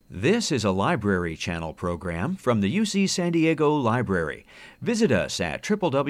This is a Library Channel program from the UC San Diego Library. Visit us at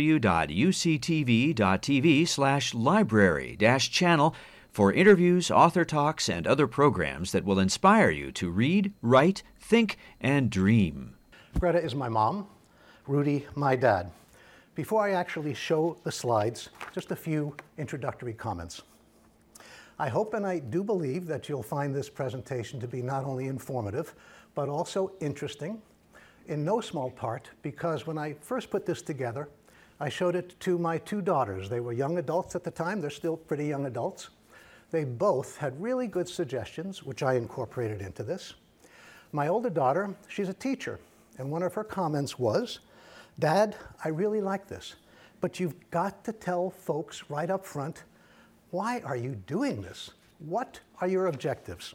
www.uctv.tv/library-channel for interviews, author talks, and other programs that will inspire you to read, write, think, and dream. Greta is my mom, Rudy, my dad. Before I actually show the slides, just a few introductory comments. I hope and I do believe that you'll find this presentation to be not only informative, but also interesting, in no small part because when I first put this together, I showed it to my two daughters. They were young adults at the time. They're still pretty young adults. They both had really good suggestions, which I incorporated into this. My older daughter, she's a teacher, and one of her comments was, "Dad, I really like this, but you've got to tell folks right up front, why are you doing this? What are your objectives?"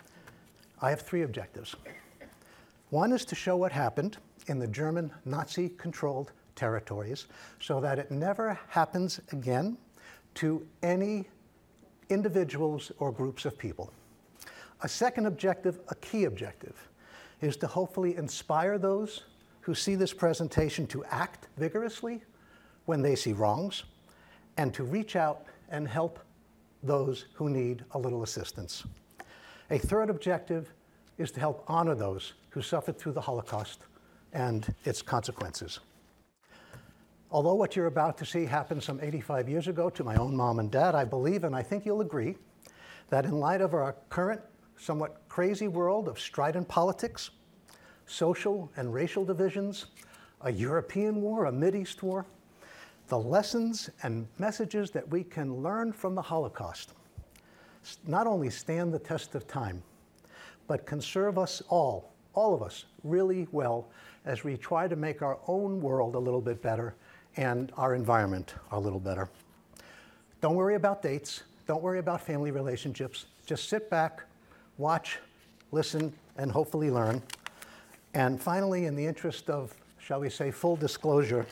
I have three objectives. One is to show what happened in the German Nazi-controlled territories so that it never happens again to any individuals or groups of people. A second objective, a key objective, is to hopefully inspire those who see this presentation to act vigorously when they see wrongs and to reach out and help those who need a little assistance. A third objective is to help honor those who suffered through the Holocaust and its consequences. Although what you're about to see happened some 85 years ago to my own mom and dad, I believe, and I think you'll agree, that in light of our current, somewhat crazy world of strident politics, social and racial divisions, a European war, a Mideast war, the lessons and messages that we can learn from the Holocaust not only stand the test of time, but can serve us all of us, really well as we try to make our own world a little bit better and our environment a little better. Don't worry about dates. Don't worry about family relationships. Just sit back, watch, listen, and hopefully learn. And finally, in the interest of, shall we say, full disclosure,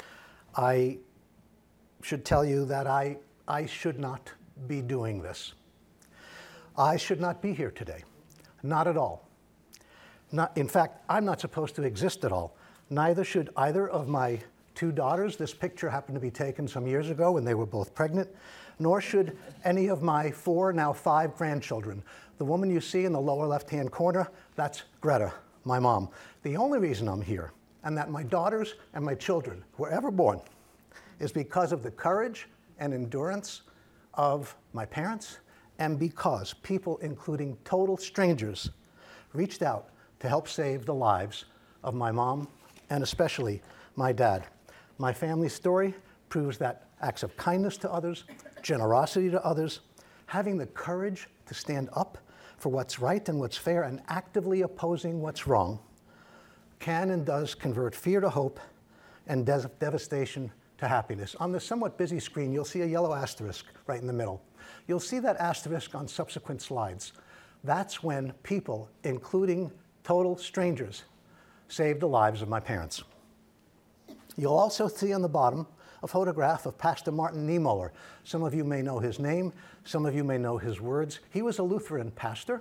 I should tell you that I should not be doing this. I should not be here today. Not at all. In fact, I'm not supposed to exist at all. Neither should either of my two daughters. This picture happened to be taken some years ago when they were both pregnant, nor should any of my four, now five grandchildren. The woman you see in the lower left-hand corner, that's Greta, my mom. The only reason I'm here, and that my daughters and my children were ever born, is because of the courage and endurance of my parents and because people, including total strangers, reached out to help save the lives of my mom and especially my dad. My family story proves that acts of kindness to others, generosity to others, having the courage to stand up for what's right and what's fair and actively opposing what's wrong can and does convert fear to hope and devastation to happiness. On the somewhat busy screen, you'll see a yellow asterisk right in the middle. You'll see that asterisk on subsequent slides. That's when people, including total strangers, saved the lives of my parents. You'll also see on the bottom a photograph of Pastor Martin Niemöller. Some of you may know his name, some of you may know his words. He was a Lutheran pastor,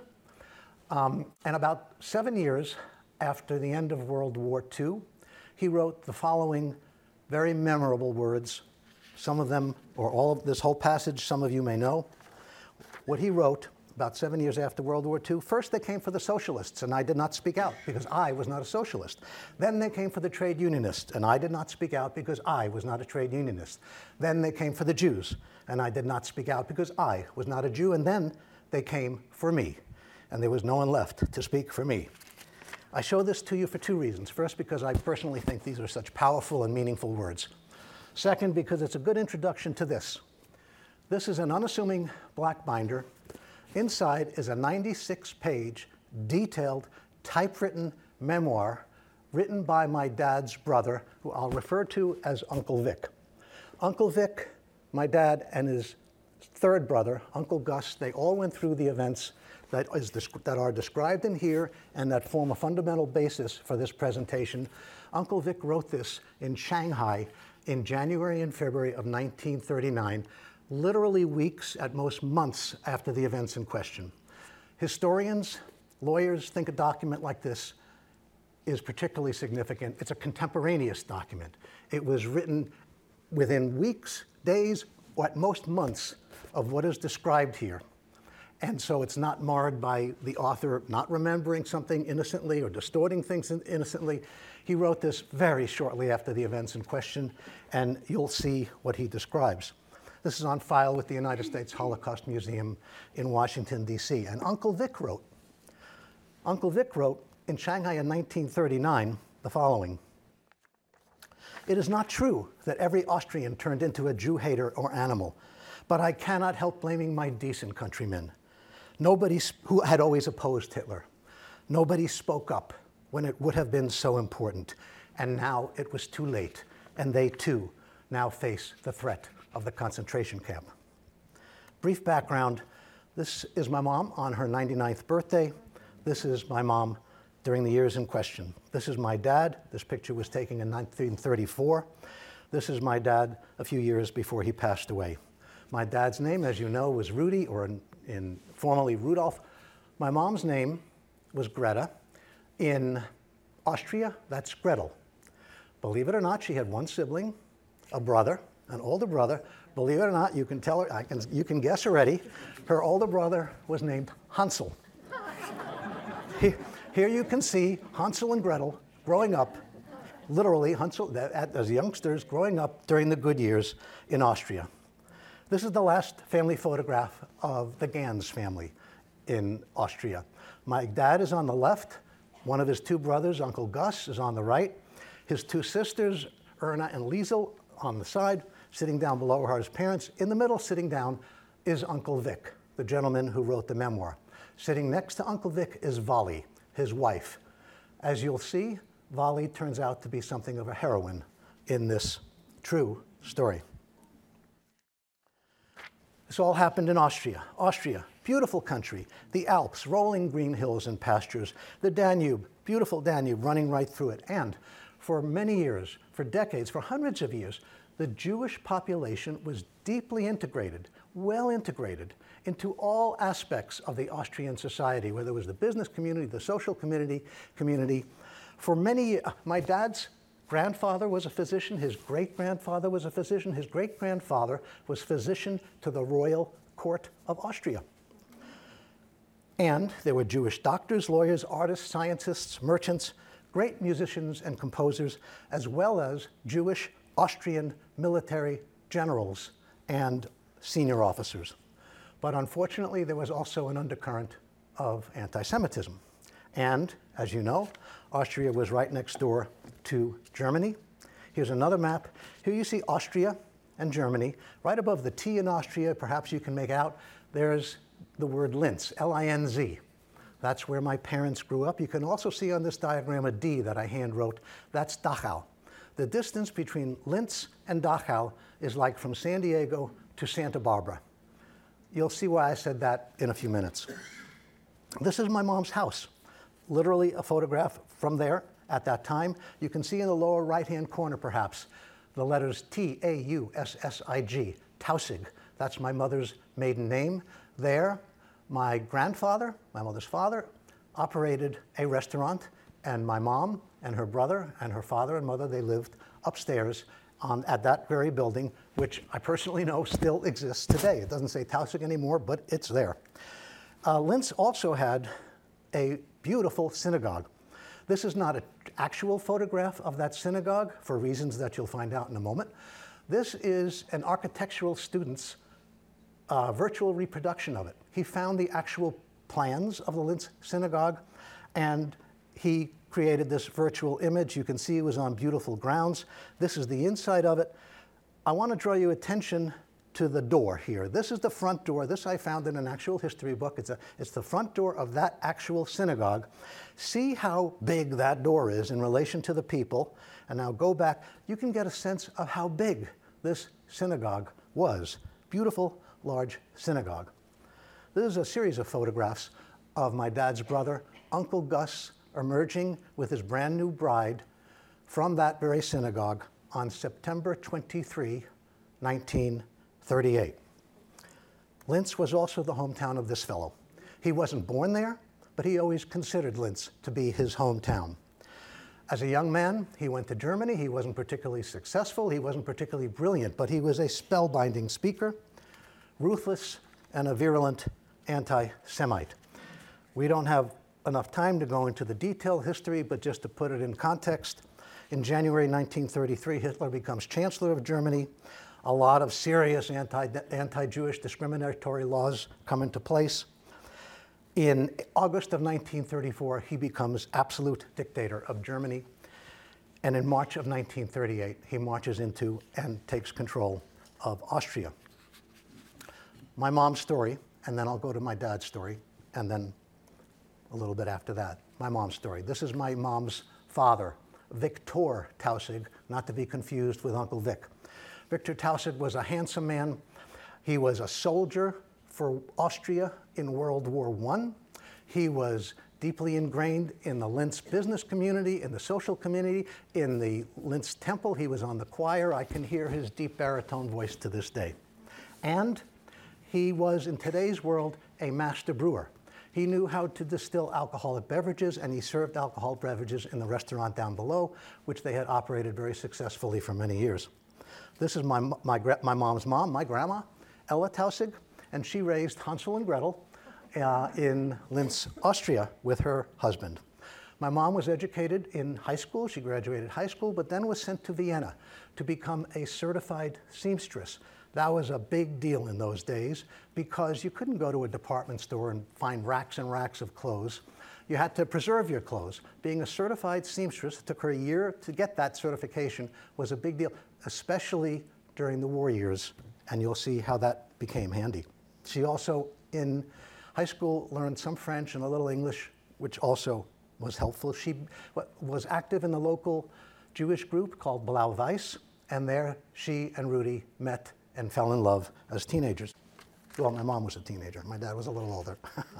and about 7 years after the end of World War II, he wrote the following very memorable words. Some of them, or all of this whole passage, some of you may know. What he wrote about 7 years after World War II, first they came for the socialists, and I did not speak out because I was not a socialist. Then they came for the trade unionists, and I did not speak out because I was not a trade unionist. Then they came for the Jews, and I did not speak out because I was not a Jew. And then they came for me, and there was no one left to speak for me. I show this to you for two reasons. First, because I personally think these are such powerful and meaningful words. Second, because it's a good introduction to this. This is an unassuming black binder. Inside is a 96-page, detailed, typewritten memoir written by my dad's brother, who I'll refer to as Uncle Vic. Uncle Vic, my dad, and his third brother, Uncle Gus, they all went through the events that are described in here and that form a fundamental basis for this presentation. Uncle Vic wrote this in Shanghai in January and February of 1939, literally weeks, at most months, after the events in question. Historians Lawyers think a document like this is particularly significant. It's a contemporaneous document. It was written within weeks, days, or at most months of what is described here. And so it's not marred by the author not remembering something innocently or distorting things innocently. He wrote this very shortly after the events in question, and you'll see what he describes. This is on file with the United States Holocaust Museum in Washington, D.C. And Uncle Vic wrote. Uncle Vic wrote in Shanghai in 1939 the following: "It is not true that every Austrian turned into a Jew hater or animal, but I cannot help blaming my decent countrymen. Nobody who had always opposed Hitler. Nobody spoke up when it would have been so important. And now it was too late, and they too now face the threat of the concentration camp." Brief background: this is my mom on her 99th birthday. This is my mom during the years in question. This is my dad. This picture was taken in 1934. This is my dad a few years before he passed away. My dad's name, as you know, was Rudy, or formerly Rudolph. My mom's name was Greta. In Austria, that's Gretel. Believe it or not, she had one sibling, a brother, an older brother. Believe it or not, you can tell her, you can guess already. Her older brother was named Hansel. Here you can see Hansel and Gretel growing up, literally Hansel, as youngsters growing up during the good years in Austria. This is the last family photograph of the Gans family in Austria. My dad is on the left. One of his two brothers, Uncle Gus, is on the right. His two sisters, Erna and Liesel, on the side. Sitting down below are his parents. In the middle, sitting down, is Uncle Vic, the gentleman who wrote the memoir. Sitting next to Uncle Vic is Vali, his wife. As you'll see, Vali turns out to be something of a heroine in this true story. This all happened in Austria. Austria, beautiful country. The Alps, rolling green hills and pastures. The Danube, beautiful Danube running right through it. And for many years, for decades, for hundreds of years, the Jewish population was deeply integrated, well integrated, into all aspects of the Austrian society, whether it was the business community, the social community. For many, my dad's grandfather was a physician, his great-grandfather was a physician, his great-grandfather was physician to the royal court of Austria. And there were Jewish doctors, lawyers, artists, scientists, merchants, great musicians and composers, as well as Jewish Austrian military generals and senior officers. But unfortunately, there was also an undercurrent of anti-Semitism. And, as you know, Austria was right next door to Germany. Here's another map. Here you see Austria and Germany. Right above the T in Austria, perhaps you can make out, there's the word Linz, L-I-N-Z. That's where my parents grew up. You can also see on this diagram a D that I hand wrote. That's Dachau. The distance between Linz and Dachau is like from San Diego to Santa Barbara. You'll see why I said that in a few minutes. This is my mom's house. Literally a photograph from there at that time. You can see in the lower right-hand corner, perhaps, the letters T-A-U-S-S-I-G, Tausig. That's my mother's maiden name. There, my grandfather, my mother's father, operated a restaurant, and my mom and her brother and her father and mother, they lived upstairs at that very building, which I personally know still exists today. It doesn't say Tausig anymore, but it's there. Linz also had a beautiful synagogue. This is not an actual photograph of that synagogue for reasons that you'll find out in a moment. This is an architectural student's virtual reproduction of it. He found the actual plans of the Linz synagogue, and he created this virtual image. You can see it was on beautiful grounds. This is the inside of it. I want to draw your attention to the door here. This is the front door. This I found in an actual history book. It's the front door of that actual synagogue. See how big that door is in relation to the people. And now go back. You can get a sense of how big this synagogue was. Beautiful, large synagogue. This is a series of photographs of my dad's brother, Uncle Gus, emerging with his brand new bride from that very synagogue on September 23, 1938. Linz was also the hometown of this fellow. He wasn't born there, but he always considered Linz to be his hometown. As a young man, he went to Germany. He wasn't particularly successful. He wasn't particularly brilliant, but he was a spellbinding speaker, ruthless, and a virulent anti-Semite. We don't have enough time to go into the detailed history, but just to put it in context, in January 1933, Hitler becomes Chancellor of Germany. A lot of serious anti-Jewish discriminatory laws come into place. In August of 1934, he becomes absolute dictator of Germany. And in March of 1938, he marches into and takes control of Austria. My mom's story, and then I'll go to my dad's story, and then a little bit after that, my mom's story. This is my mom's father, Viktor Taussig, not to be confused with Uncle Vic. Viktor Taussig was a handsome man. He was a soldier for Austria in World War I. He was deeply ingrained in the Linz business community, in the social community, in the Linz temple. He was on the choir. I can hear his deep baritone voice to this day. And he was, in today's world, a master brewer. He knew how to distill alcoholic beverages, and he served alcoholic beverages in the restaurant down below, which they had operated very successfully for many years. This is my mom's mom, my grandma, Ella Taussig, and she raised Hansel and Gretel in Linz, Austria, with her husband. My mom was educated in high school. She graduated high school, but then was sent to Vienna to become a certified seamstress. That was a big deal in those days because you couldn't go to a department store and find racks and racks of clothes. You had to preserve your clothes. Being a certified seamstress, it took her a year to get that certification, was a big deal, especially during the war years, and you'll see how that became handy. She also, in high school, learned some French and a little English, which also was helpful. She was active in the local Jewish group called Blau-Weiß, and there she and Rudy met and fell in love as teenagers. Well, my mom was a teenager. My dad was a little older.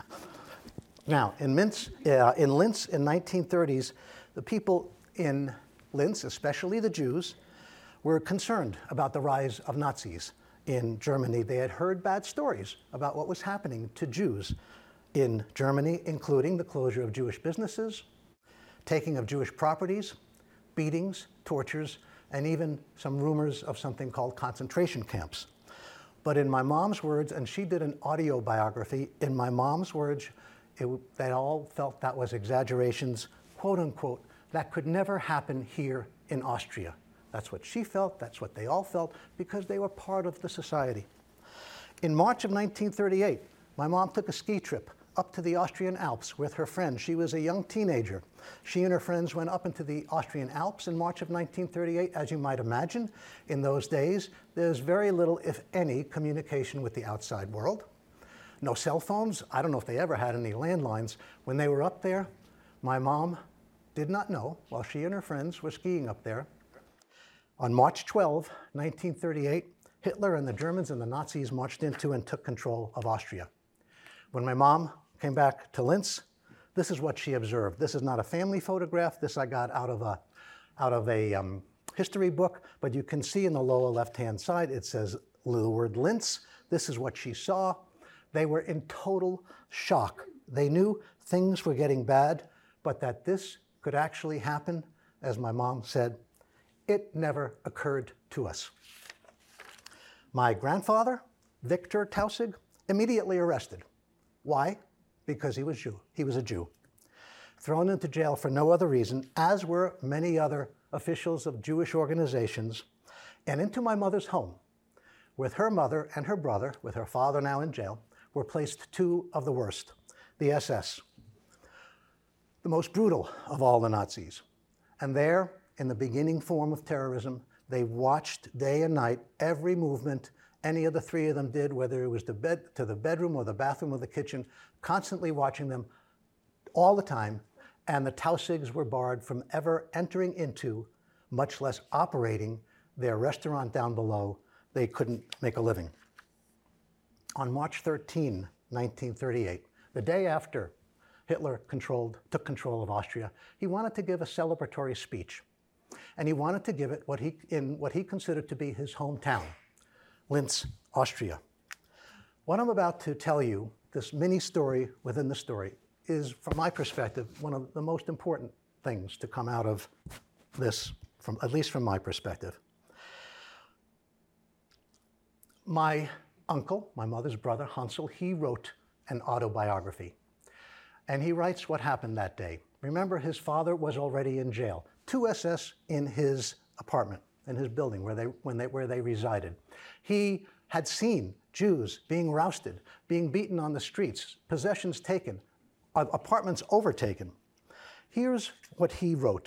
Now, in Linz in 1930s, the people in Linz, especially the Jews, were concerned about the rise of Nazis in Germany. They had heard bad stories about what was happening to Jews in Germany, including the closure of Jewish businesses, taking of Jewish properties, beatings, tortures, and even some rumors of something called concentration camps. But in my mom's words, and she did an audio biography, in my mom's words, they all felt that was exaggerations, quote unquote, that could never happen here in Austria. That's what she felt, that's what they all felt, because they were part of the society. In March of 1938, my mom took a ski trip up to the Austrian Alps with her friends. She was a young teenager. She and her friends went up into the Austrian Alps in March of 1938. As you might imagine, in those days, there's very little, if any, communication with the outside world. No cell phones. I don't know if they ever had any landlines. When they were up there, my mom did not know, while she and her friends were skiing up there. On March 12, 1938, Hitler and the Germans and the Nazis marched into and took control of Austria. When my mom came back to Linz, this is what she observed. This is not a family photograph. This I got out of a history book, but you can see in the lower left-hand side, it says the word Linz. This is what she saw. They were in total shock. They knew things were getting bad, but that this could actually happen, as my mom said, it never occurred to us. My grandfather, Viktor Taussig, immediately arrested. Why? Because he was Jew. He was a Jew. Thrown into jail for no other reason, as were many other officials of Jewish organizations, and into my mother's home. With her mother and her brother, with her father now in jail, were placed two of the worst, the SS, the most brutal of all the Nazis. And there, in the beginning form of terrorism, they watched day and night every movement any of the three of them did, whether it was to the bedroom or the bathroom or the kitchen, constantly watching them all the time. And the Taussigs were barred from ever entering into, much less operating, their restaurant down below. They couldn't make a living. On March 13, 1938, the day after Hitler took control of Austria, he wanted to give a celebratory speech. And he wanted to give it in what he considered to be his hometown, Linz, Austria. What I'm about to tell you, this mini story within the story, is, from my perspective, one of the most important things to come out of this, at least from my perspective. My uncle, my mother's brother, Hansel, he wrote an autobiography. And he writes what happened that day. Remember, his father was already in jail. 2 SS in his apartment, in his building where they resided. He had seen Jews being rousted, being beaten on the streets, possessions taken, apartments overtaken. Here's what he wrote.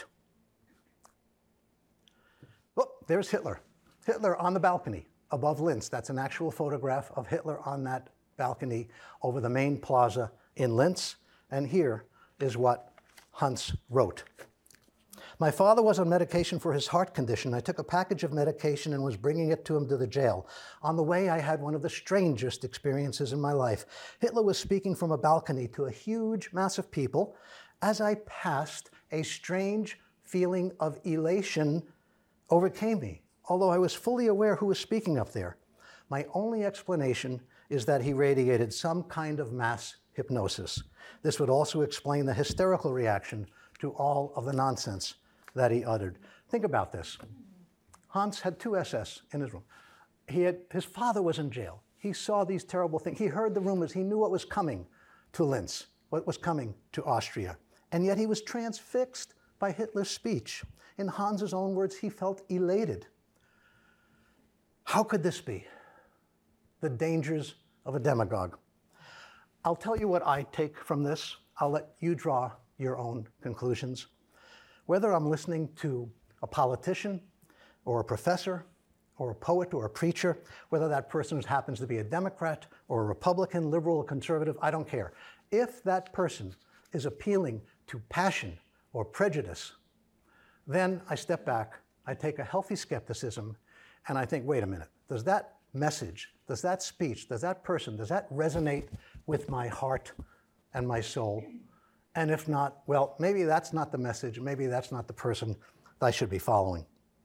Oh, there's Hitler. Hitler on the balcony above Linz. That's an actual photograph of Hitler on that balcony over the main plaza in Linz. And here is what Hans wrote. My father was on medication for his heart condition. I took a package of medication and was bringing it to him to the jail. On the way, I had one of the strangest experiences in my life. Hitler was speaking from a balcony to a huge mass of people. As I passed, a strange feeling of elation overcame me, although I was fully aware who was speaking up there. My only explanation is that he radiated some kind of mass hypnosis. This would also explain the hysterical reaction to all of the nonsense that he uttered. Think about this. Hans had 2 SS in his room. His father was in jail. He saw these terrible things. He heard the rumors. He knew what was coming to Linz, what was coming to Austria. And yet he was transfixed by Hitler's speech. In Hans's own words, he felt elated. How could this be? The dangers of a demagogue. I'll tell you what I take from this. I'll let you draw your own conclusions. Whether I'm listening to a politician or a professor or a poet or a preacher, whether that person happens to be a Democrat or a Republican, liberal or conservative, I don't care. If that person is appealing to passion or prejudice, then I step back, I take a healthy skepticism, and I think, wait a minute, does that message, does that speech, does that person, does that resonate with my heart and my soul? And if not, well, maybe that's not the message, maybe that's not the person I should be following.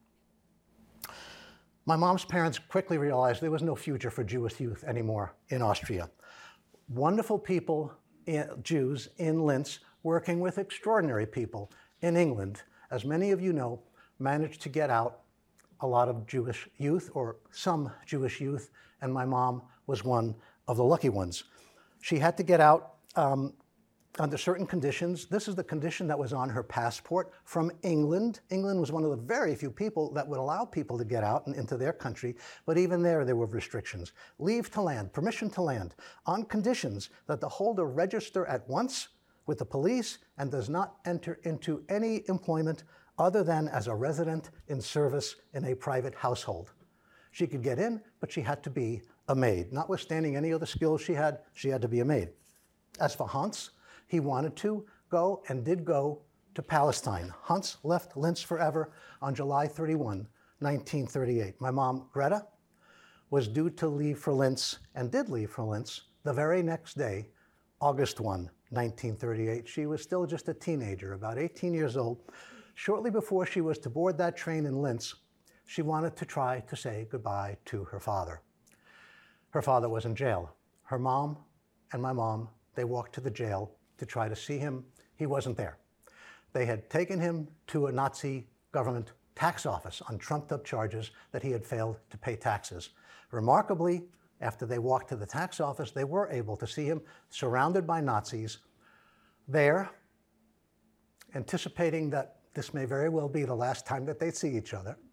My mom's parents quickly realized there was no future for Jewish youth anymore in Austria. Wonderful people, Jews in Linz, working with extraordinary people in England, as many of you know, managed to get out a lot of Jewish youth, or some Jewish youth, and my mom was one of the lucky ones. She had to get out under certain conditions. This is the condition that was on her passport from England. England was one of the very few people that would allow people to get out and into their country, but even there were restrictions. Leave to land, permission to land, on conditions that the holder register at once with the police and does not enter into any employment other than as a resident in service in a private household. She could get in, but she had to be a maid. Notwithstanding any other skills she had to be a maid. As for Hans, he wanted to go and did go to Palestine. Hans left Linz forever on July 31, 1938. My mom, Greta, was due to leave for Linz and did leave for Linz the very next day, August 1, 1938. She was still just a teenager, about 18 years old. Shortly before she was to board that train in Linz, she wanted to try to say goodbye to her father. Her father was in jail. Her mom and my mom, they walked to the jail to try to see him. He wasn't there. They had taken him to a Nazi government tax office on trumped-up charges that he had failed to pay taxes. Remarkably, after they walked to the tax office, they were able to see him surrounded by Nazis there, anticipating that this may very well be the last time that they'd see each other.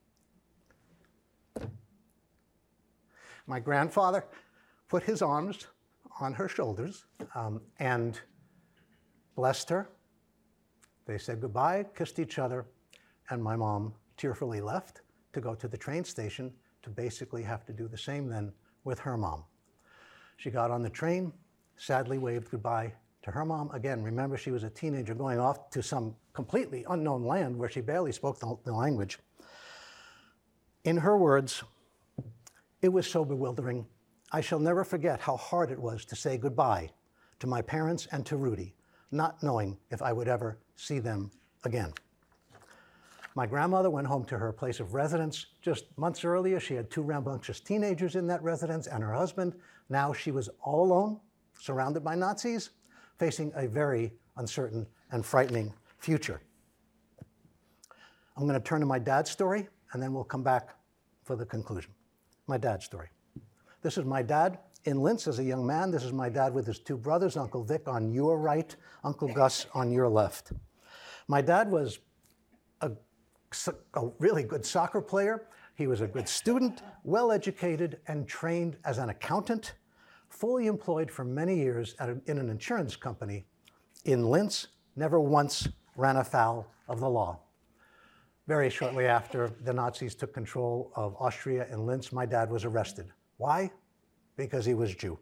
My grandfather put his arms on her shoulders and blessed her. They said goodbye, kissed each other, and my mom tearfully left to go to the train station to basically have to do the same then with her mom. She got on the train, sadly waved goodbye to her mom. Again, remember, she was a teenager going off to some completely unknown land where she barely spoke the language. In her words, it was so bewildering. I shall never forget how hard it was to say goodbye to my parents and to Rudy, not knowing if I would ever see them again. My grandmother went home to her place of residence. Just months earlier, she had 2 rambunctious teenagers in that residence and her husband. Now she was all alone, surrounded by Nazis. facing a very uncertain and frightening future. I'm going to turn to my dad's story, and then we'll come back for the conclusion. My dad's story. This is my dad in Linz as a young man. This is my dad with his two brothers, Uncle Vic on your right, Uncle Gus on your left. My dad was a really good soccer player. He was a good student, well-educated, and trained as an accountant, fully employed for many years in an insurance company in Linz, never once ran afoul of the law. Very shortly after the Nazis took control of Austria and Linz, my dad was arrested. Why? Because he was Jew.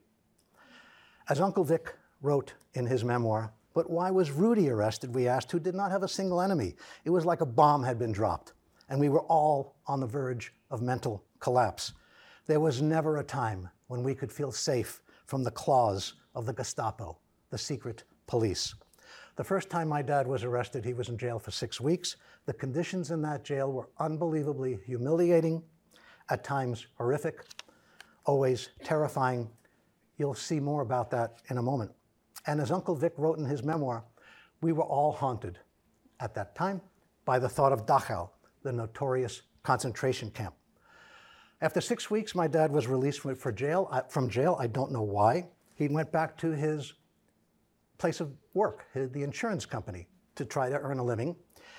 As Uncle Vic wrote in his memoir, but why was Rudy arrested, we asked, who did not have a single enemy? It was like a bomb had been dropped, and we were all on the verge of mental collapse. There was never a time when we could feel safe from the claws of the Gestapo, the secret police. The first time my dad was arrested, he was in jail for 6 weeks. The conditions in that jail were unbelievably humiliating, at times horrific, always terrifying. You'll see more about that in a moment. And as Uncle Vic wrote in his memoir, we were all haunted at that time by the thought of Dachau, the notorious concentration camp. After 6 weeks, my dad was released from jail. I don't know why. He went back to his place of work, the insurance company, to try to earn a living.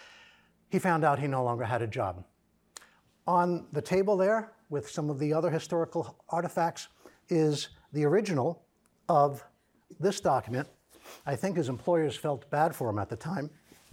He found out he no longer had a job. On the table there, with some of the other historical artifacts, is the original of this document. I think his employers felt bad for him at the time.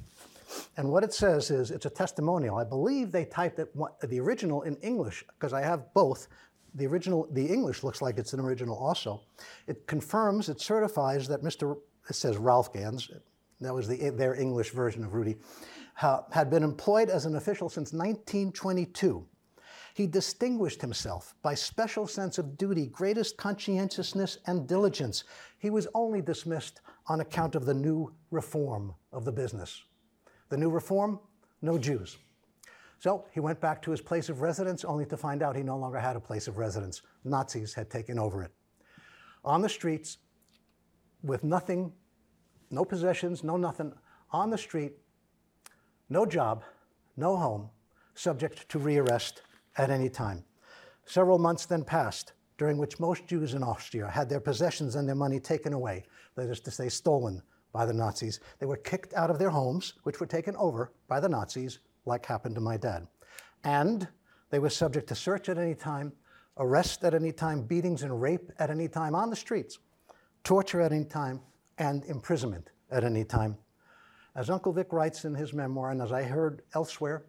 And what it says is, it's a testimonial. I believe they typed it, the original in English, because I have both. The English looks like it's an original also. It confirms, it certifies that it says Ralph Gans, that was their English version of Rudy, had been employed as an official since 1922. He distinguished himself by special sense of duty, greatest conscientiousness and diligence. He was only dismissed on account of the new reform of the business. The new reform, no Jews. So he went back to his place of residence only to find out he no longer had a place of residence. Nazis had taken over it. On the streets, with nothing, no possessions, no nothing, on the street, no job, no home, subject to rearrest at any time. Several months then passed, during which most Jews in Austria had their possessions and their money taken away, that is to say, stolen by the Nazis. They were kicked out of their homes, which were taken over by the Nazis, like happened to my dad. And they were subject to search at any time, arrest at any time, beatings and rape at any time on the streets, torture at any time, and imprisonment at any time. As Uncle Vic writes in his memoir, and as I heard elsewhere,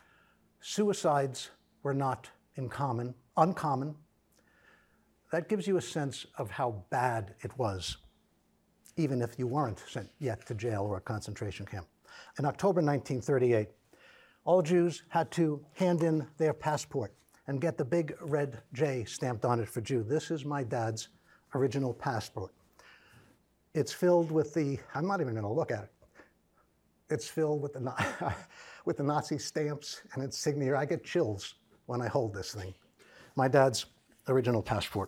suicides were not uncommon. That gives you a sense of how bad it was, even if you weren't sent yet to jail or a concentration camp. In October 1938, all Jews had to hand in their passport and get the big red J stamped on it for Jew. This is my dad's original passport. It's filled with I'm not even going to look at it. It's filled with the Nazi stamps and insignia. I get chills when I hold this thing. My dad's original passport.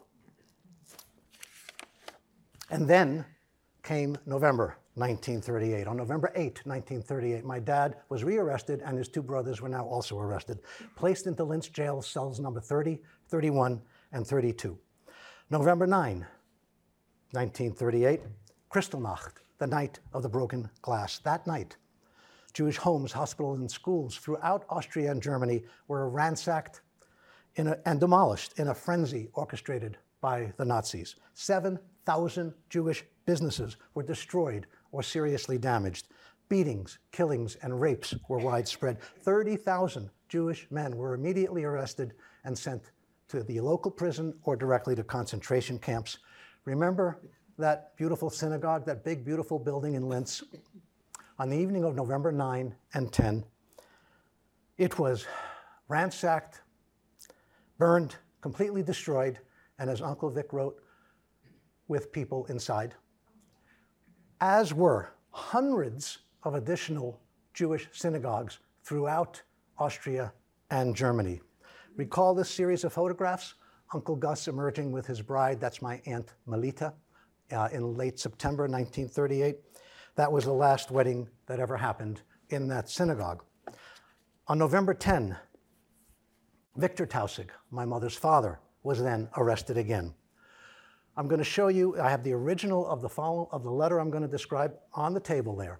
And then came November 1938. On November 8, 1938, my dad was rearrested and his two brothers were now also arrested, placed into Linz jail cells number 30, 31, and 32. November 9, 1938, Kristallnacht, the night of the broken glass. That night, Jewish homes, hospitals, and schools throughout Austria and Germany were ransacked and demolished in a frenzy orchestrated by the Nazis. 7,000 Jewish businesses were destroyed or seriously damaged. Beatings, killings, and rapes were widespread. 30,000 Jewish men were immediately arrested and sent to the local prison or directly to concentration camps. Remember that beautiful synagogue, that big, beautiful building in Linz? On the evening of November 9 and 10, it was ransacked, burned, completely destroyed, and as Uncle Vic wrote, with people inside, as were hundreds of additional Jewish synagogues throughout Austria and Germany. Recall this series of photographs? Uncle Gus emerging with his bride, that's my Aunt Melita, in late September 1938. That was the last wedding that ever happened in that synagogue. On November 10, Victor Tausig, my mother's father, was then arrested again. I'm going to show you, I have the original of the letter I'm going to describe on the table there.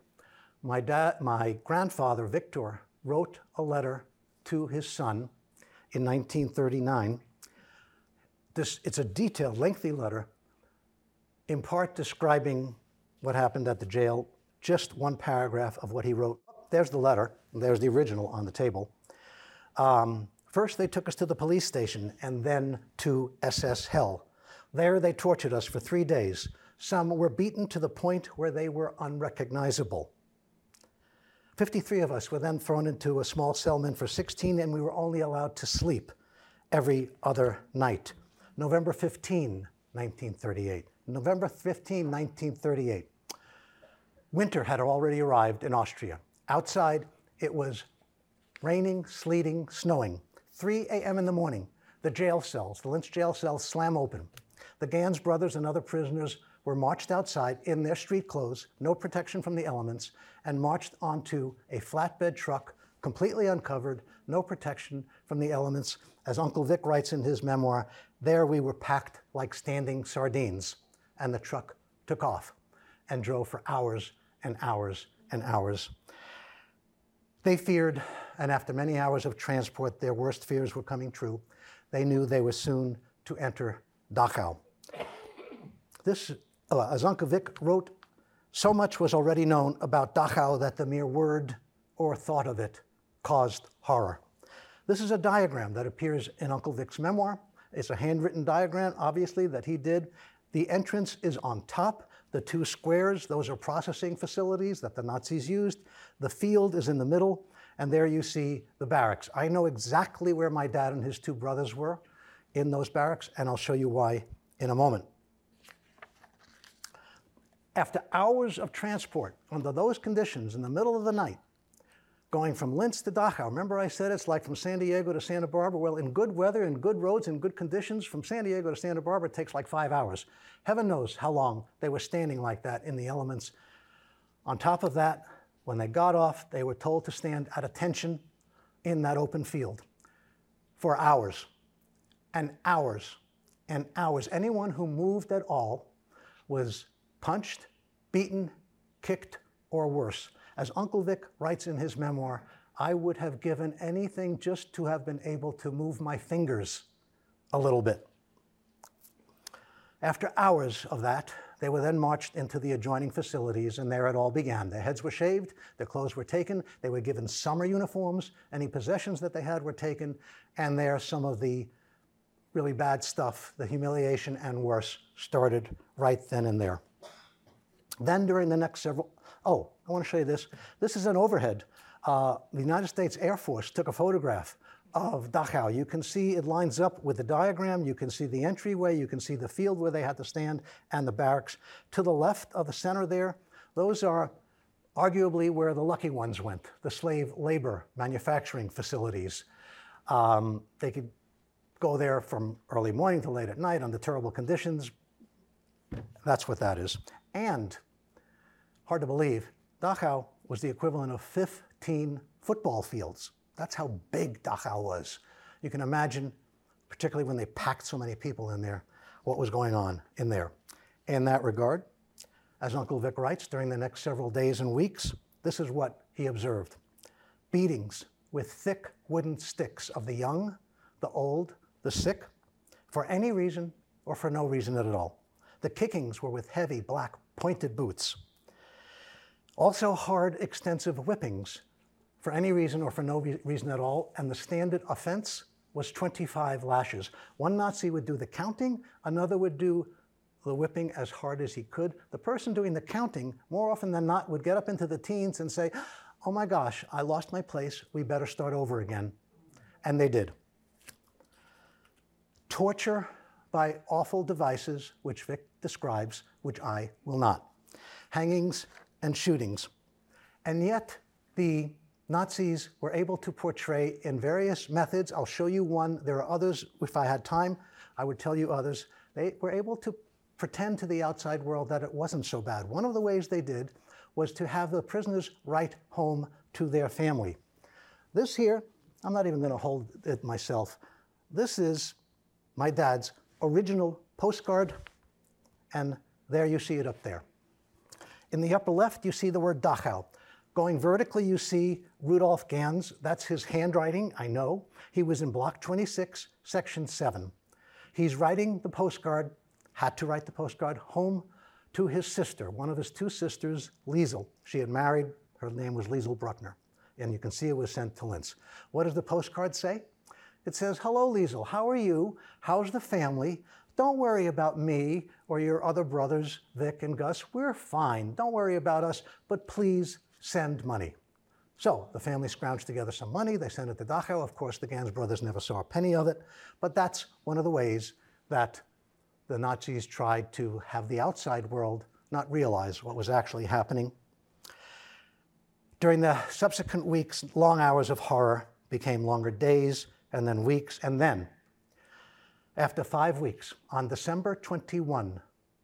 My grandfather, Victor, wrote a letter to his son in 1939. It's a detailed, lengthy letter, in part describing what happened at the jail, just one paragraph of what he wrote. There's the letter, and there's the original on the table. First, they took us to the police station and then to SS Hell. There, they tortured us for 3 days. Some were beaten to the point where they were unrecognizable. 53 of us were then thrown into a small cell meant for 16, and we were only allowed to sleep every other night. November 15, 1938. November 15, 1938. Winter had already arrived in Austria. Outside, it was raining, sleeting, snowing. 3 a.m. in the morning, the jail cells, the Linz jail cells, slam open. The Gans brothers and other prisoners were marched outside in their street clothes, no protection from the elements, and marched onto a flatbed truck, completely uncovered, no protection from the elements. As Uncle Vic writes in his memoir, there we were packed like standing sardines, and the truck took off and drove for hours and hours and hours. They feared, and after many hours of transport, their worst fears were coming true. They knew they were soon to enter Dachau. This, as Uncle Vic wrote, so much was already known about Dachau that the mere word or thought of it caused horror. This is a diagram that appears in Uncle Vic's memoir. It's a handwritten diagram, obviously, that he did. The entrance is on top. The 2 squares, those are processing facilities that the Nazis used. The field is in the middle, and there you see the barracks. I know exactly where my dad and his 2 brothers were in those barracks, and I'll show you why in a moment. After hours of transport under those conditions in the middle of the night, going from Linz to Dachau, remember I said it's like from San Diego to Santa Barbara? Well, in good weather, in good roads, in good conditions, from San Diego to Santa Barbara, it takes like 5 hours. Heaven knows how long they were standing like that in the elements. On top of that, when they got off, they were told to stand at attention in that open field for hours and hours and hours. Anyone who moved at all was punched, beaten, kicked, or worse. As Uncle Vic writes in his memoir, I would have given anything just to have been able to move my fingers a little bit. After hours of that, they were then marched into the adjoining facilities, and there it all began. Their heads were shaved, their clothes were taken, they were given summer uniforms, any possessions that they had were taken, and there some of the really bad stuff, the humiliation and worse, started right then and there. Then during the next several, I want to show you this. This is an overhead. The United States Air Force took a photograph of Dachau. You can see it lines up with the diagram. You can see the entryway. You can see the field where they had to stand and the barracks. To the left of the center there, those are arguably where the lucky ones went, the slave labor manufacturing facilities. They could go there from early morning to late at night under terrible conditions. That's what that is. And, hard to believe, Dachau was the equivalent of 15 football fields. That's how big Dachau was. You can imagine, particularly when they packed so many people in there, what was going on in there. In that regard, as Uncle Vic writes, during the next several days and weeks, this is what he observed. Beatings with thick wooden sticks of the young, the old, the sick, for any reason or for no reason at all. The kickings were with heavy, black, pointed boots. Also hard, extensive whippings for any reason or for no reason at all, and the standard offense was 25 lashes. One Nazi would do the counting, another would do the whipping as hard as he could. The person doing the counting, more often than not, would get up into the teens and say, oh my gosh, I lost my place, we better start over again. And they did. Torture by awful devices, which Vic describes, which I will not. Hangings and shootings. And yet, the Nazis were able to portray in various methods. I'll show you one. There are others. If I had time, I would tell you others. They were able to pretend to the outside world that it wasn't so bad. One of the ways they did was to have the prisoners write home to their family. This here, I'm not even going to hold it myself. This is my dad's original postcard, and there you see it up there. In the upper left, you see the word Dachau. Going vertically, you see Rudolf Ganz. That's his handwriting, I know. He was in Block 26, Section 7. He's writing the postcard, had to write the postcard, home to his sister, one of his two sisters, Liesel. She had married, her name was Liesel Bruckner. And you can see it was sent to Linz. What does the postcard say? It says, "Hello, Liesel, how are you? How's the family? Don't worry about me or your other brothers, Vic and Gus. We're fine. Don't worry about us, but please send money." So the family scrounged together some money. They sent it to Dachau. Of course, the Ganz brothers never saw a penny of it. But that's one of the ways that the Nazis tried to have the outside world not realize what was actually happening. During the subsequent weeks, long hours of horror became longer days, and then weeks, and then, after 5 weeks, on December 21,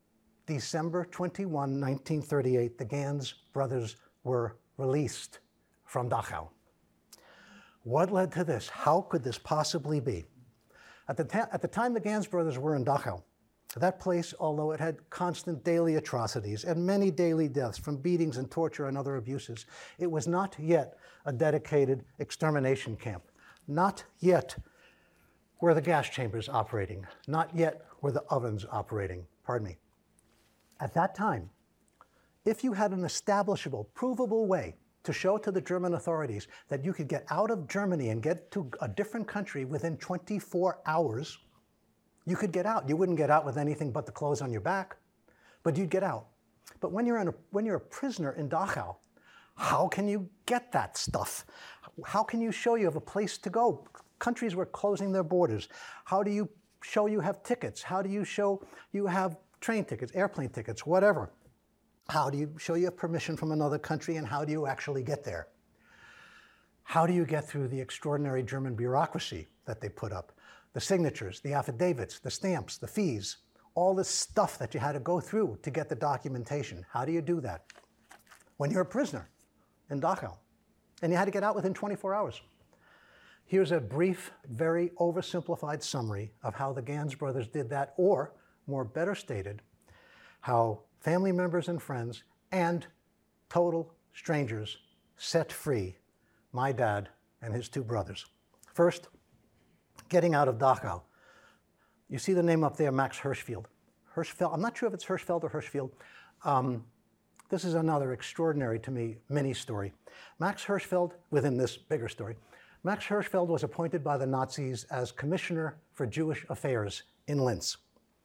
1938, the Ganz brothers were released from Dachau. What led to this? How could this possibly be? At the time the Ganz brothers were in Dachau, that place, although it had constant daily atrocities and many daily deaths from beatings and torture and other abuses, it was not yet a dedicated extermination camp. Not yet were the gas chambers operating. Not yet were the ovens operating. Pardon me. At that time, if you had an establishable, provable way to show to the German authorities that you could get out of Germany and get to a different country within 24 hours, you could get out. You wouldn't get out with anything but the clothes on your back, but you'd get out. But when you're a prisoner in Dachau, how can you get that stuff? How can you show you have a place to go? Countries were closing their borders. How do you show you have tickets? How do you show you have train tickets, airplane tickets, whatever? How do you show you have permission from another country, and how do you actually get there? How do you get through the extraordinary German bureaucracy that they put up? The signatures, the affidavits, the stamps, the fees, all this stuff that you had to go through to get the documentation. How do you do that? When you're a prisoner in Dachau, and you had to get out within 24 hours. Here's a brief, very oversimplified summary of how the Ganz brothers did that, or, more better stated, how family members and friends and total strangers set free my dad and his two brothers. First, getting out of Dachau. You see the name up there, Max Hirschfeld. I'm not sure if it's Hirschfeld or Hirschfeld. This is another extraordinary, to me, mini story. Max Hirschfeld, within this bigger story, Max Hirschfeld was appointed by the Nazis as Commissioner for Jewish Affairs in Linz.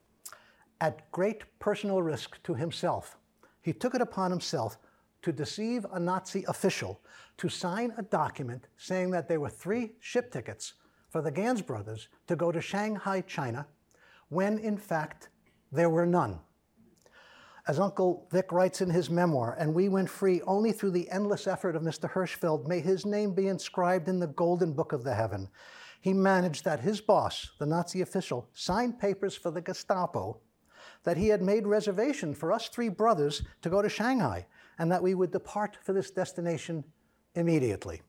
At great personal risk to himself, he took it upon himself to deceive a Nazi official to sign a document saying that there were 3 ship tickets for the Ganz brothers to go to Shanghai, China, when in fact there were none. As Uncle Vic writes in his memoir, "And we went free only through the endless effort of Mr. Hirschfeld. May his name be inscribed in the golden book of the heaven." He managed that his boss, the Nazi official, signed papers for the Gestapo that he had made reservation for us 3 brothers to go to Shanghai, and that we would depart for this destination immediately.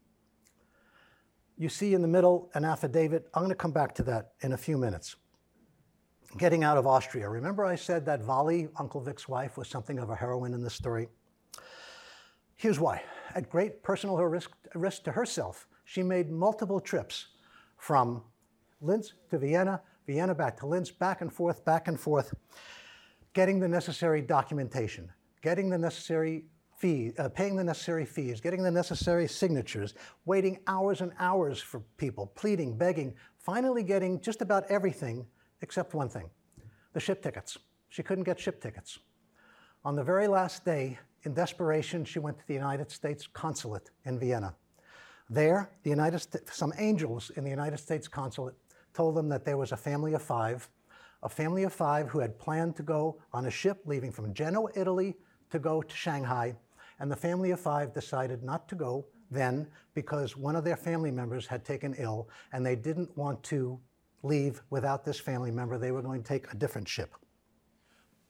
You see in the middle an affidavit. I'm going to come back to that in a few minutes. Getting out of Austria. Remember I said that Vali, Uncle Vic's wife, was something of a heroine in this story? Here's why. At great personal risk to herself, she made multiple trips from Linz to Vienna, Vienna back to Linz, back and forth, getting the necessary documentation, getting the necessary fees, paying the necessary fees, getting the necessary signatures, waiting hours and hours for people, pleading, begging, finally getting just about everything except one thing, the ship tickets. She couldn't get ship tickets. On the very last day, in desperation, she went to the United States consulate in Vienna. There, some angels in the United States consulate told them that there was a family of 5 who had planned to go on a ship leaving from Genoa, Italy, to go to Shanghai. And the family of 5 decided not to go then because one of their family members had taken ill, and they didn't want to leave without this family member. They were going to take a different ship.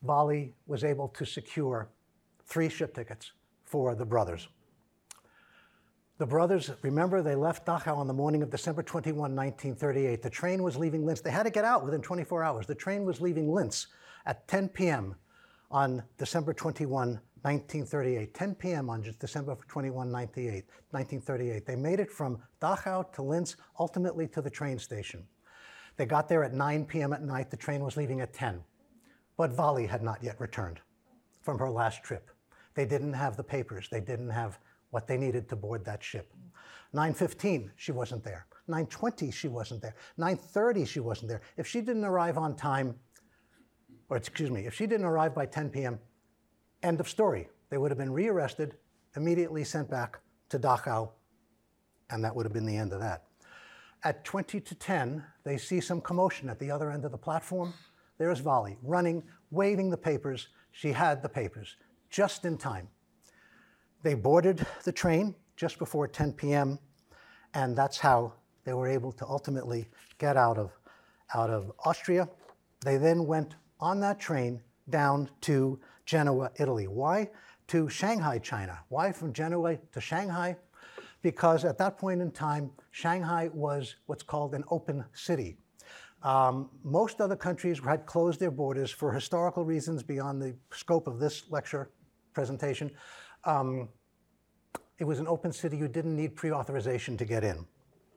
Vali was able to secure 3 ship tickets for the brothers. The brothers, remember, they left Dachau on the morning of December 21, 1938. The train was leaving Linz. They had to get out within 24 hours. The train was leaving Linz at 10 p.m. on December 21, 1938. 10 p.m. on December 21, 1938. They made it from Dachau to Linz, ultimately to the train station. They got there at 9 p.m. at night. The train was leaving at 10. But Vali had not yet returned from her last trip. They didn't have the papers. They didn't have what they needed to board that ship. 9:15, she wasn't there. 9:20, she wasn't there. 9:30, she wasn't there. If she didn't arrive on time, or excuse me, if she didn't arrive by 10 p.m., end of story. They would have been rearrested, immediately sent back to Dachau, and that would have been the end of that. At 20 to 10, they see some commotion at the other end of the platform. There's Vali, running, waving the papers. She had the papers, just in time. They boarded the train just before 10 p.m., and that's how they were able to ultimately get out of Austria. They then went on that train down to Genoa, Italy. Why? To Shanghai, China. Why from Genoa to Shanghai? Because at that point in time, Shanghai was what's called an open city. Most other countries had closed their borders for historical reasons beyond the scope of this lecture presentation. It was an open city. You didn't need pre-authorization to get in.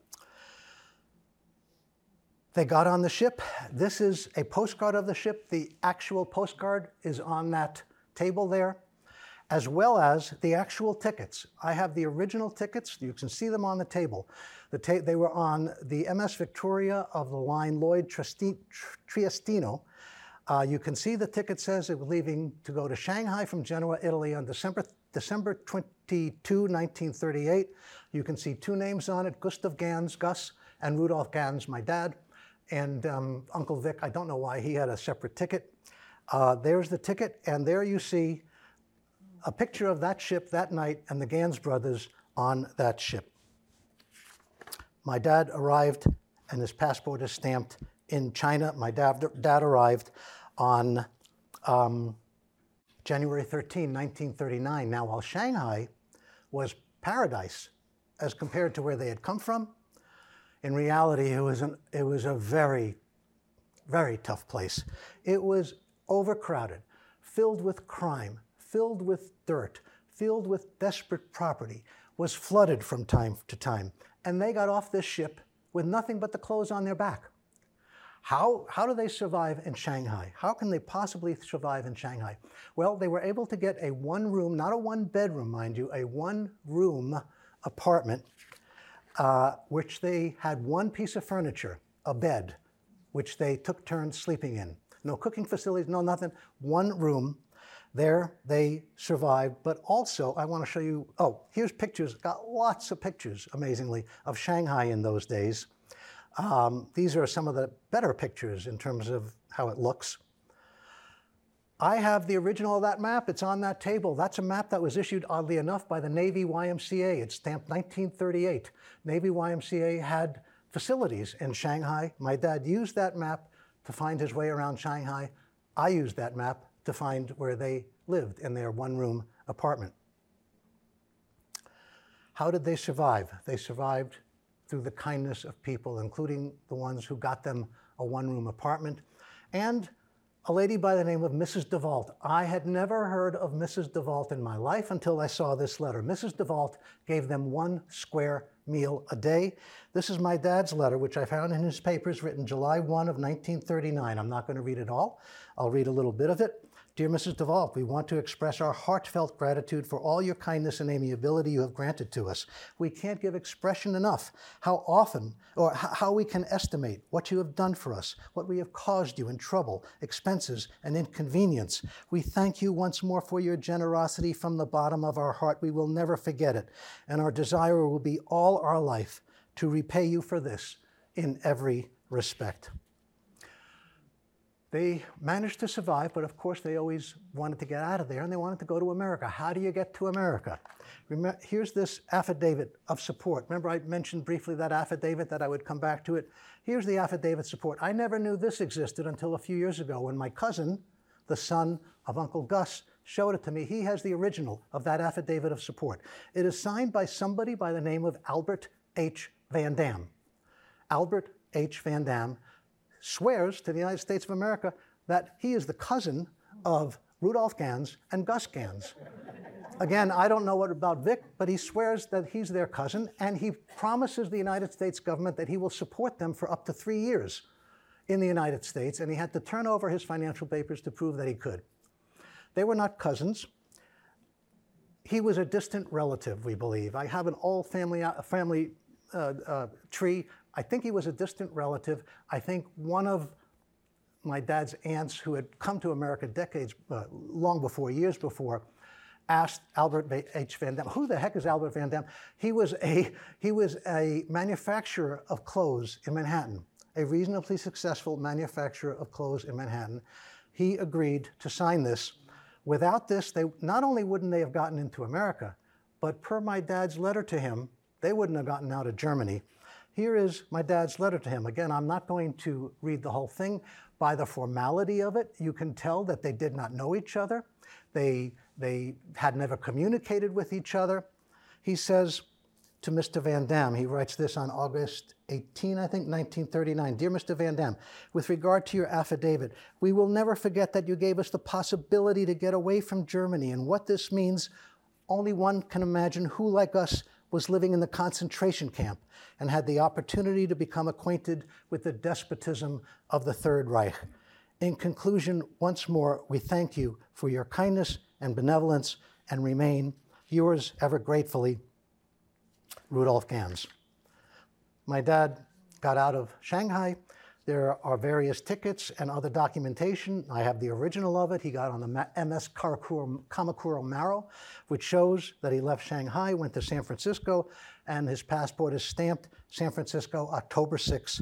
They got on the ship. This is a postcard of the ship. The actual postcard is on that table there, as well as the actual tickets. I have the original tickets. You can see them on the table. They were on the MS Victoria of the line Lloyd Triestino. You can see the ticket says it was leaving to go to Shanghai from Genoa, Italy on December 22, 1938. You can see 2 names on it, Gustav Gans, Gus, and Rudolf Gans, my dad. And Uncle Vic, I don't know why, he had a separate ticket. There's the ticket, and there you see a picture of that ship that night and the Gans brothers on that ship. My dad arrived, and his passport is stamped in China. My dad arrived on January 13, 1939. Now, while Shanghai was paradise as compared to where they had come from, in reality, it was a very, very tough place. It was overcrowded, filled with crime, filled with dirt, filled with desperate property, was flooded from time to time. And they got off this ship with nothing but the clothes on their back. How do they survive in Shanghai? How can they possibly survive in Shanghai? Well, they were able to get a 1-room, not a 1-bedroom, mind you, a 1-room apartment, which they had 1 piece of furniture, a bed, which they took turns sleeping in. No cooking facilities, no nothing, 1 room. There they survived, but also I want to show you, here's pictures, got lots of pictures, amazingly, of Shanghai in those days. These are some of the better pictures in terms of how it looks. I have the original of that map. It's on that table. That's a map that was issued, oddly enough, by the Navy YMCA. It's stamped 1938. Navy YMCA had facilities in Shanghai. My dad used that map to find his way around Shanghai. I used that map to find where they lived in their 1-room apartment. How did they survive? They survived through the kindness of people, including the ones who got them a 1-room apartment, and a lady by the name of Mrs. DeVault. I had never heard of Mrs. DeVault in my life until I saw this letter. Mrs. DeVault gave them 1 square meal a day. This is my dad's letter, which I found in his papers, written July 1 of 1939. I'm not going to read it all. I'll read a little bit of it. Dear Mrs. DeVault, we want to express our heartfelt gratitude for all your kindness and amiability you have granted to us. We can't give expression enough how often, or how we can estimate what you have done for us, what we have caused you in trouble, expenses, and inconvenience. We thank you once more for your generosity from the bottom of our heart. We will never forget it, and our desire will be all our life to repay you for this in every respect. They managed to survive, but of course they always wanted to get out of there, and they wanted to go to America. How do you get to America? Here's this affidavit of support. Remember I mentioned briefly that affidavit, that I would come back to it? Here's the affidavit support. I never knew this existed until a few years ago when my cousin, the son of Uncle Gus, showed it to me. He has the original of that affidavit of support. It is signed by somebody by the name of Albert H. Van Dam. Albert H. Van Dam swears to the United States of America that he is the cousin of Rudolph Ganz and Gus Ganz. Again, I don't know what about Vic, but he swears that he's their cousin, and he promises the United States government that he will support them for up to 3 years in the United States, and he had to turn over his financial papers to prove that he could. They were not cousins. He was a distant relative, we believe. I have an old family tree. I think he was a distant relative. I think one of my dad's aunts, who had come to America decades, long before, years before, asked Albert H. Van Dam, who the heck is Albert Van Dam? He was a manufacturer of clothes in Manhattan, a reasonably successful manufacturer of clothes in Manhattan. He agreed to sign this. Without this, they not only wouldn't they have gotten into America, but per my dad's letter to him, they wouldn't have gotten out of Germany. Here is my dad's letter to him. Again, I'm not going to read the whole thing. By the formality of it, you can tell that they did not know each other. They had never communicated with each other. He says to Mr. Van Dam, he writes this on August 18, I think, 1939. Dear Mr. Van Dam, with regard to your affidavit, we will never forget that you gave us the possibility to get away from Germany, and what this means, only one can imagine who, like us, was living in the concentration camp and had the opportunity to become acquainted with the despotism of the Third Reich. In conclusion, once more, we thank you for your kindness and benevolence and remain yours ever gratefully, Rudolph Ganz. My dad got out of Shanghai. There are various tickets and other documentation. I have the original of it. He got on the MS Kamakura Maru, which shows that he left Shanghai, went to San Francisco, and his passport is stamped San Francisco, October 6,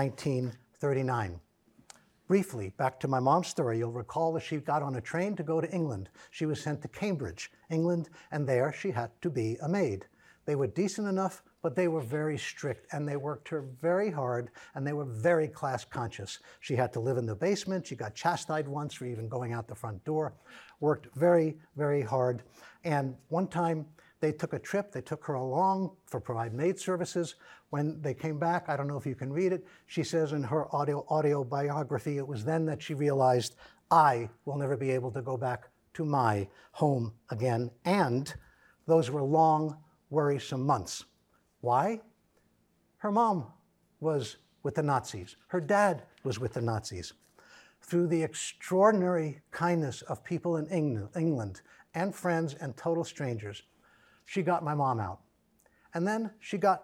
1939. Briefly, back to my mom's story, you'll recall that she got on a train to go to England. She was sent to Cambridge, England, and there she had to be a maid. They were decent enough, but they were very strict, and they worked her very hard, and they were very class conscious. She had to live in the basement. She got chastised once for even going out the front door. Worked very, very hard. And one time they took a trip. They took her along for provide maid services. When they came back, I don't know if you can read it, she says in her audio biography, it was then that she realized, I will never be able to go back to my home again. And those were long, worrisome months. Why? Her mom was with the Nazis. Her dad was with the Nazis. Through the extraordinary kindness of people in England and friends and total strangers, she got my mom out. And then she got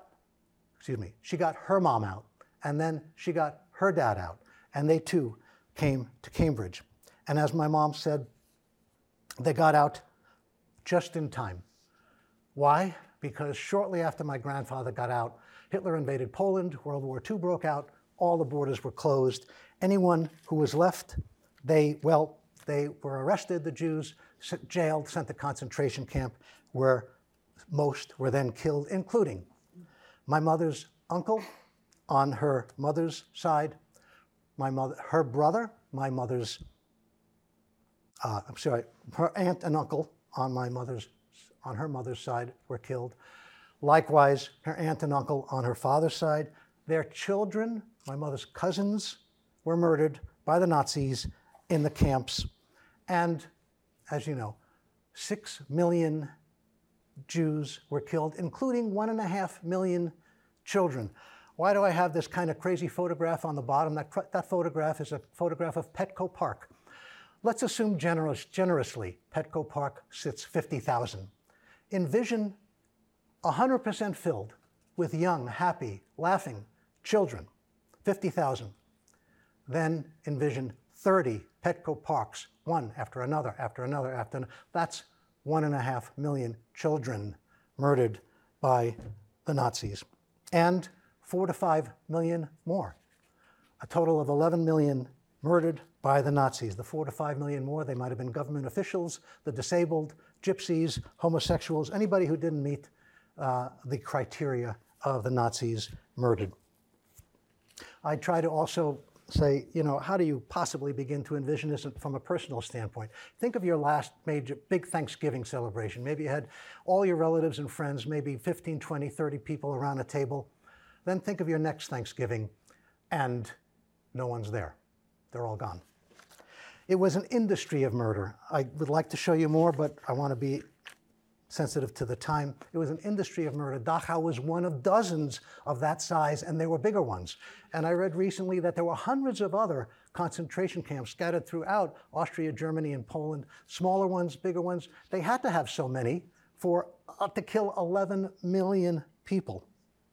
her mom out. And then she got her dad out. And they too came to Cambridge. And as my mom said, they got out just in time. Why? Because shortly after my grandfather got out, Hitler invaded Poland, World War II broke out, all the borders were closed. Anyone who was left, they were arrested, the Jews, jailed, sent to concentration camp, where most were then killed, including my mother's uncle on her mother's side, her brother, her aunt and uncle on her mother's side were killed. Likewise, her aunt and uncle on her father's side. Their children, my mother's cousins, were murdered by the Nazis in the camps. And as you know, 6 million Jews were killed, including 1.5 million children. Why do I have this kind of crazy photograph on the bottom? That photograph is a photograph of Petco Park. Let's assume generously Petco Park sits 50,000. Envision 100% filled with young, happy, laughing children, 50,000. Then envision 30 Petco Parks, one after another, after another, after another. That's 1.5 million children murdered by the Nazis. And 4 to 5 million more. A total of 11 million murdered by the Nazis. The 4 to 5 million more, they might have been government officials, the disabled, gypsies, homosexuals, anybody who didn't meet the criteria of the Nazis murdered. I try to also say, how do you possibly begin to envision this from a personal standpoint? Think of your last major big Thanksgiving celebration. Maybe you had all your relatives and friends, maybe 15, 20, 30 people around a table. Then think of your next Thanksgiving and no one's there. They're all gone. It was an industry of murder. I would like to show you more, but I want to be sensitive to the time. It was an industry of murder. Dachau was one of dozens of that size, and there were bigger ones. And I read recently that there were hundreds of other concentration camps scattered throughout Austria, Germany, and Poland, smaller ones, bigger ones. They had to have so many to kill 11 million people.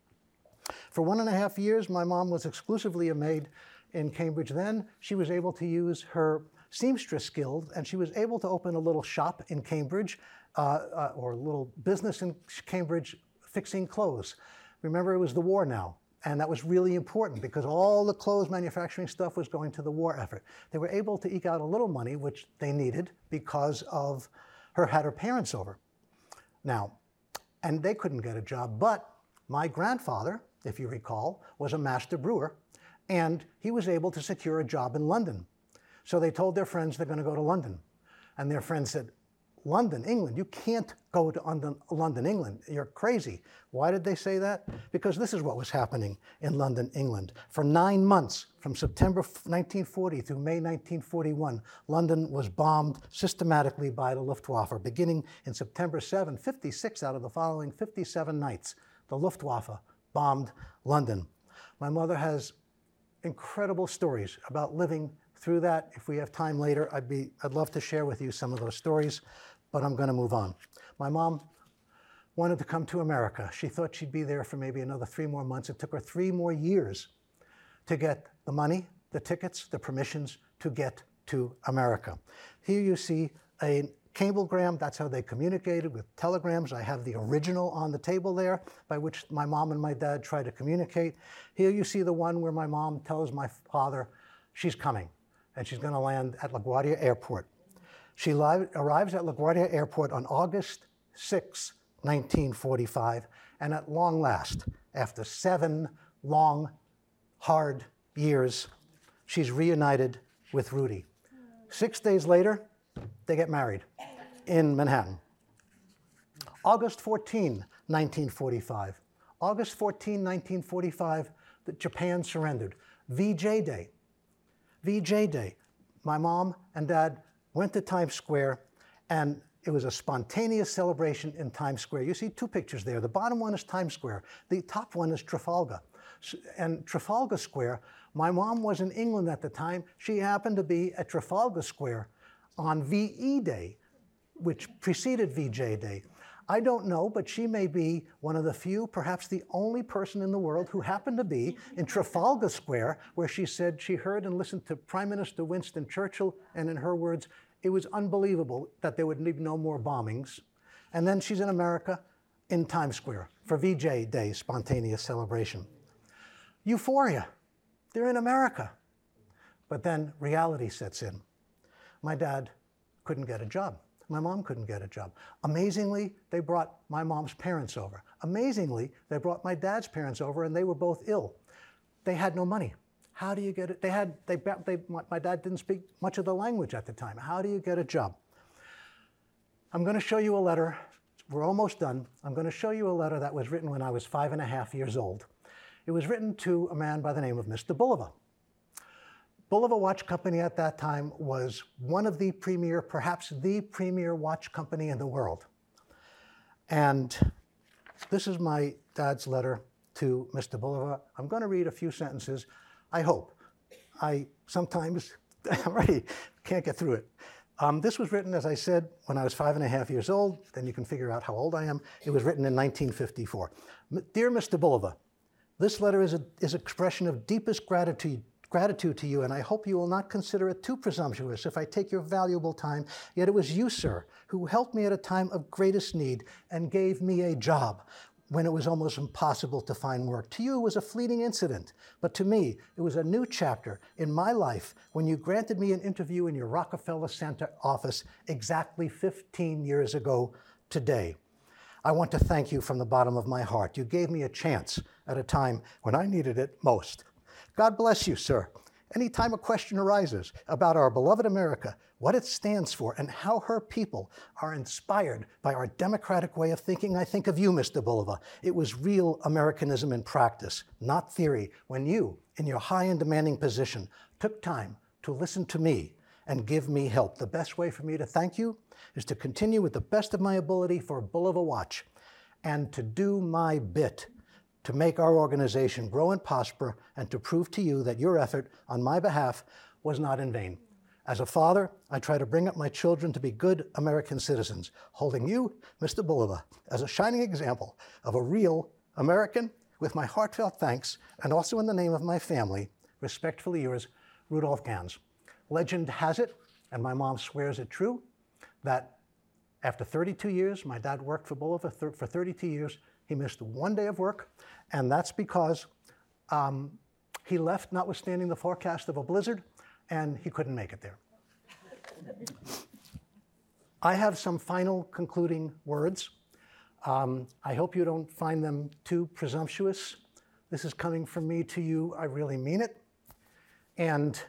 For 1.5 years, my mom was exclusively a maid in Cambridge. Then she was able to use her seamstress skills, and she was able to open a little shop in Cambridge, or a little business in Cambridge fixing clothes. Remember, it was the war now, and that was really important because all the clothes manufacturing stuff was going to the war effort. They were able to eke out a little money, which they needed because of had her parents over. Now, and they couldn't get a job, but my grandfather, if you recall, was a master brewer, and he was able to secure a job in London. So they told their friends they're going to go to London. And their friends said, London, England, you can't go to London, England. You're crazy. Why did they say that? Because this is what was happening in London, England. For 9 months, from September 1940 through May 1941, London was bombed systematically by the Luftwaffe. Beginning in September 7, 56 out of the following 57 nights, the Luftwaffe bombed London. My mother has incredible stories about living through that. If we have time later, I'd love to share with you some of those stories, but I'm going to move on. My mom wanted to come to America. She thought she'd be there for maybe another 3 more months. It took her 3 more years to get the money, the tickets, the permissions to get to America. Here you see a cablegram. That's how they communicated, with telegrams. I have the original on the table there, by which my mom and my dad tried to communicate. Here you see the one where my mom tells my father she's coming, and she's going to land at LaGuardia Airport. She arrives at LaGuardia Airport on August 6, 1945, and at long last, after 7 long, hard years, she's reunited with Rudy. 6 days later, they get married in Manhattan. August 14, 1945. August 14, 1945, Japan surrendered. VJ Day. VJ Day. My mom and dad went to Times Square, and it was a spontaneous celebration in Times Square. You see 2 pictures there. The bottom one is Times Square. The top one is Trafalgar. And Trafalgar Square, my mom was in England at the time. She happened to be at Trafalgar Square on VE Day, which preceded VJ Day. I don't know, but she may be one of the few, perhaps the only person in the world who happened to be in Trafalgar Square, where she said she heard and listened to Prime Minister Winston Churchill, and in her words, it was unbelievable that there would be no more bombings. And then she's in America in Times Square for VJ Day, spontaneous celebration. Euphoria. They're in America. But then reality sets in. My dad couldn't get a job. My mom couldn't get a job. Amazingly, they brought my mom's parents over. Amazingly, they brought my dad's parents over, and they were both ill. They had no money. How do you get it? My dad didn't speak much of the language at the time. How do you get a job? I'm going to show you a letter. We're almost done. I'm going to show you a letter that was written when I was 5.5 years old. It was written to a man by the name of Mr. Bulliver. Bulliver Watch Company at that time was one of the premier, perhaps the premier watch company in the world. And this is my dad's letter to Mr. Bulliver. I'm going to read a few sentences, I hope. I sometimes, I'm ready, can't get through it. This was written, as I said, when I was 5.5 years old. Then you can figure out how old I am. It was written in 1954. Dear Mr. Bulliver, this letter is an expression of deepest gratitude to you, and I hope you will not consider it too presumptuous if I take your valuable time. Yet it was you, sir, who helped me at a time of greatest need and gave me a job when it was almost impossible to find work. To you, it was a fleeting incident, but to me, it was a new chapter in my life when you granted me an interview in your Rockefeller Center office exactly 15 years ago today. I want to thank you from the bottom of my heart. You gave me a chance at a time when I needed it most. God bless you, sir, Anytime a question arises about our beloved America, what it stands for, and how her people are inspired by our democratic way of thinking, I think of you, Mr. Bulova. It was real Americanism in practice, not theory, when you, in your high and demanding position, took time to listen to me and give me help. The best way for me to thank you is to continue with the best of my ability for Bulova Watch and to do my bit to make our organization grow and prosper and to prove to you that your effort on my behalf was not in vain. As a father, I try to bring up my children to be good American citizens, holding you, Mr. Bulova, as a shining example of a real American. With my heartfelt thanks, and also in the name of my family, respectfully yours, Rudolph Ganz. Legend has it, and my mom swears it true, that after 32 years, my dad worked for Bulova for 32 years. He missed one day of work, and that's because he left notwithstanding the forecast of a blizzard, and he couldn't make it there. I have some final concluding words. I hope you don't find them too presumptuous. This is coming from me to you. I really mean it. And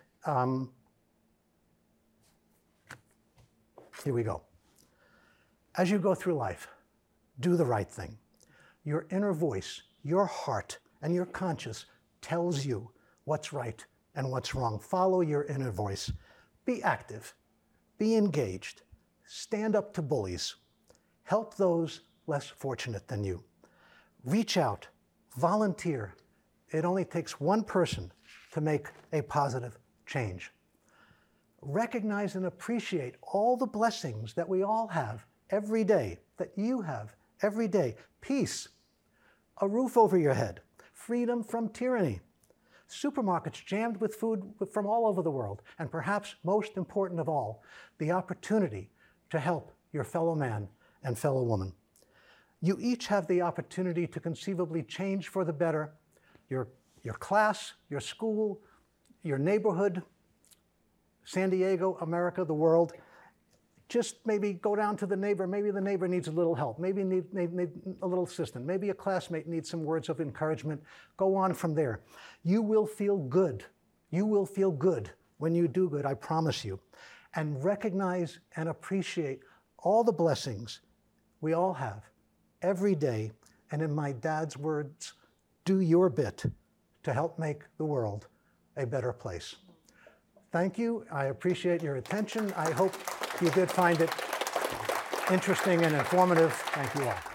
here we go. As you go through life, do the right thing. Your inner voice, your heart, and your conscience tells you what's right and what's wrong. Follow your inner voice. Be active. Be engaged. Stand up to bullies. Help those less fortunate than you. Reach out. Volunteer. It only takes one person to make a positive change. Recognize and appreciate all the blessings that we all have every day, that you have every day. Peace, a roof over your head, freedom from tyranny, supermarkets jammed with food from all over the world, and perhaps most important of all, the opportunity to help your fellow man and fellow woman. You each have the opportunity to conceivably change for the better your class, your school, your neighborhood, San Diego, America, the world. Just maybe go down to the neighbor. Maybe the neighbor needs a little help. Maybe need a little assistance. Maybe a classmate needs some words of encouragement. Go on from there. You will feel good. You will feel good when you do good, I promise you. And recognize and appreciate all the blessings we all have every day. And in my dad's words, do your bit to help make the world a better place. Thank you. I appreciate your attention. I hope you did find it interesting and informative. Thank you all.